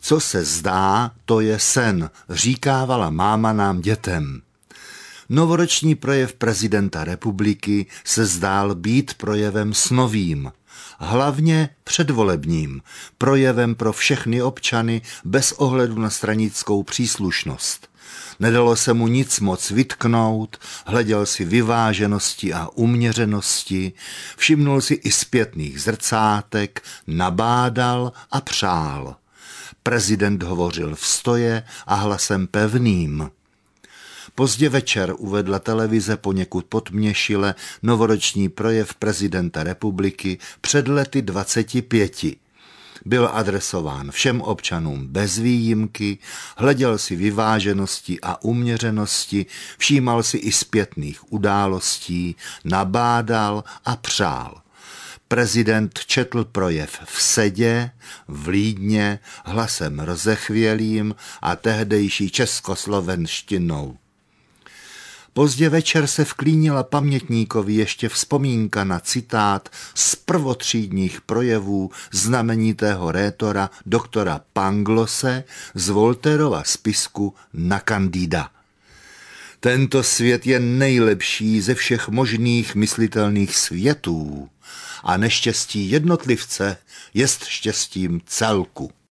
Co se zdá, to je sen, říkávala máma nám dětem. Novoroční projev prezidenta republiky se zdál být projevem snovým, hlavně předvolebním, projevem pro všechny občany bez ohledu na stranickou příslušnost. Nedalo se mu nic moc vytknout, hleděl si vyváženosti a uměřenosti, všimnul si i zpětných zrcátek, nabádal a přál. Prezident hovořil vstoje a hlasem pevným. Pozdě večer uvedla televize poněkud potměšile novoroční projev prezidenta republiky před lety 25. Byl adresován všem občanům bez výjimky, hleděl si vyváženosti a uměřenosti, všímal si i zpětných událostí, nabádal a přál. Prezident četl projev v sedě, vlídně, hlasem rozechvělým a tehdejší českoslovenštinou. Pozdě večer se vklínila pamětníkovi ještě vzpomínka na citát z prvotřídních projevů znamenitého rétora doktora Panglose z Voltairova spisku Na Candida. Tento svět je nejlepší ze všech možných myslitelných světů a neštěstí jednotlivce jest štěstím celku.